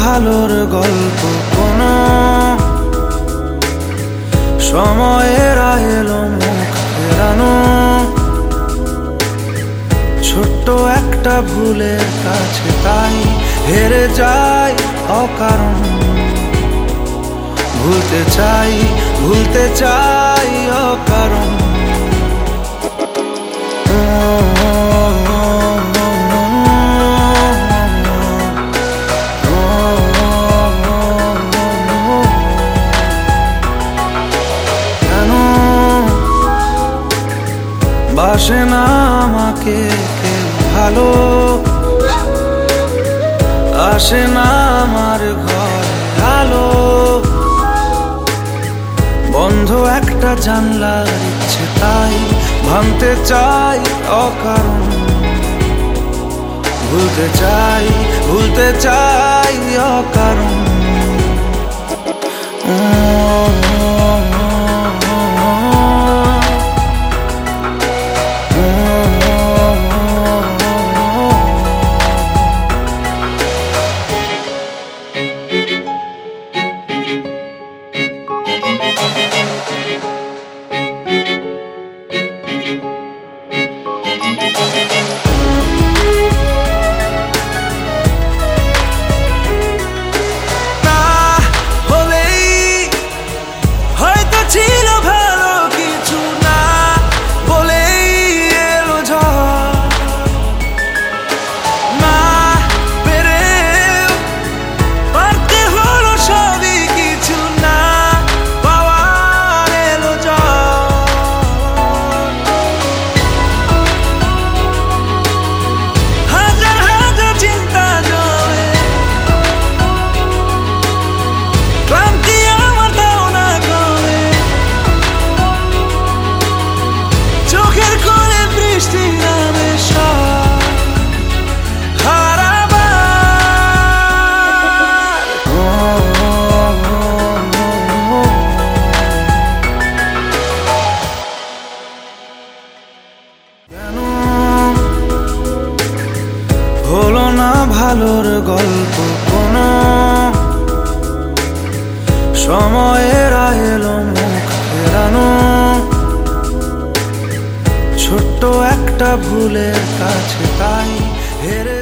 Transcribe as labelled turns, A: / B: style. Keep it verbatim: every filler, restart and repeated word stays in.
A: ভালোর গল্প কোনো সময়ের এলো মুখ ফেরানো, ছোট্ট একটা ভুলের কাছে তাই হেরে যাই অকারণ। ভুলতে চাই ভুলতে চাই অকারণ। বাসে না আমাকে কেউ ভালো, আসে না আমার ঘরে আলো, বন্ধ একটা জানলার ইচ্ছে তাই ভাঙতে চাই অকারণ। ভুলতে চাই ভুলতে চাই অকারণ। হলো না ভালোর গল্প কোনো সময়ের এলো মুখ ফেরানো, ছোট্ট একটা ভুলের কাছে তাই হেরে